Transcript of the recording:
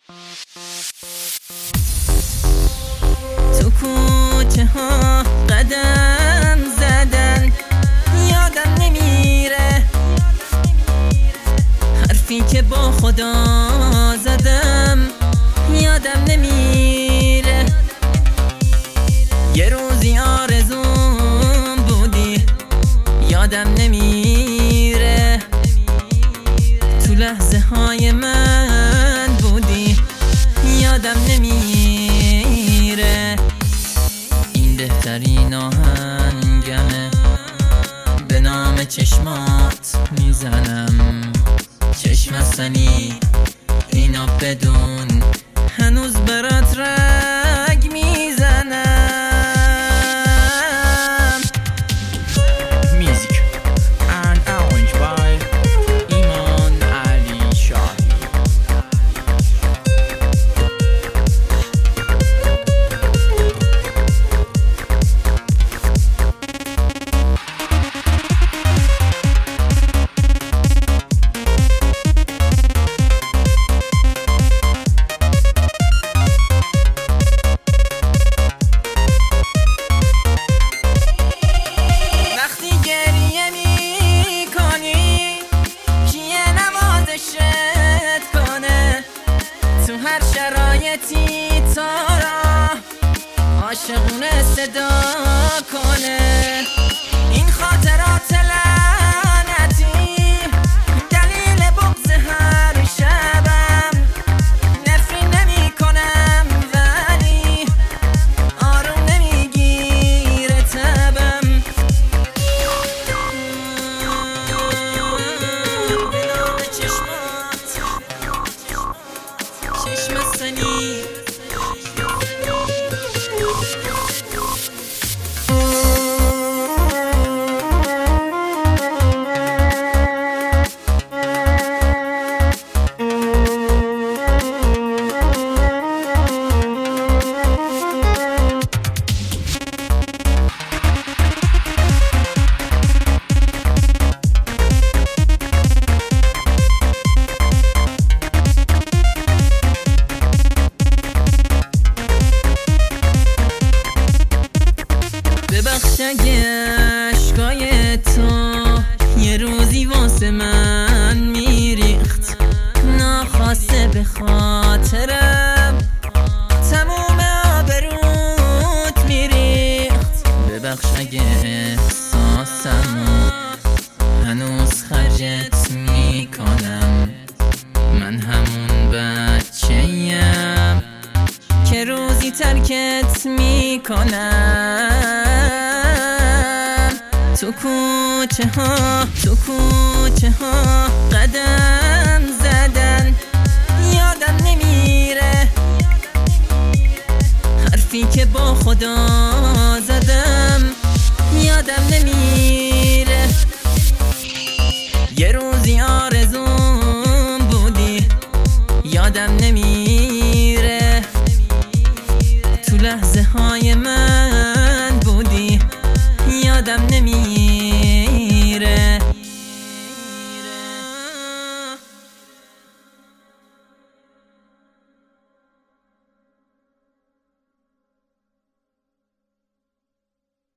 تو کوچه ها قدم زدن یادم نمیره، حرفی که با خدا زدم یادم نمیره. یه روزی آرزوم بودی یادم نمیره، تو لحظه های من بودی یادم نمیره. این بهترین آهنگمه، به نام چشمات میزنم. چشم هستنی اینا بدون هنوز برات رگ میزنم. Music and arranged by ایمان علی شاهی. هر شرایطی تو را عاشقونه صدا کنه. این خاطرات لعنتی دلیل بغض هر شبم. نفرین نمی کنم ولی آروم نمیگیره تبم. به نام چشمات چشم هستنی ببخش اگه عشقای تو یه روزی واسه من میریخت، ناخواسته به خاطرم تموم آبروت میریخت. ببخش اگه احساسمو هنوز خرجت میکنم. من همون بچه‌ام که روزی ترکت میکنم. تو کوچه ها قدم زدن یادم نمیره، حرفی که با خدا